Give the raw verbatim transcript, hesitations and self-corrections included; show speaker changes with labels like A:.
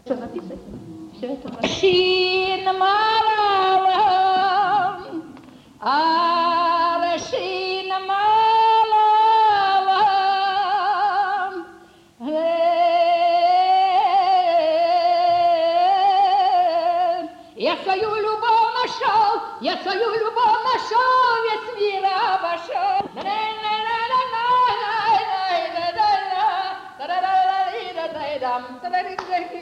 A: Что написать? Все это.
B: Я свою любовь нашел, я свою любовь нашел весь мир.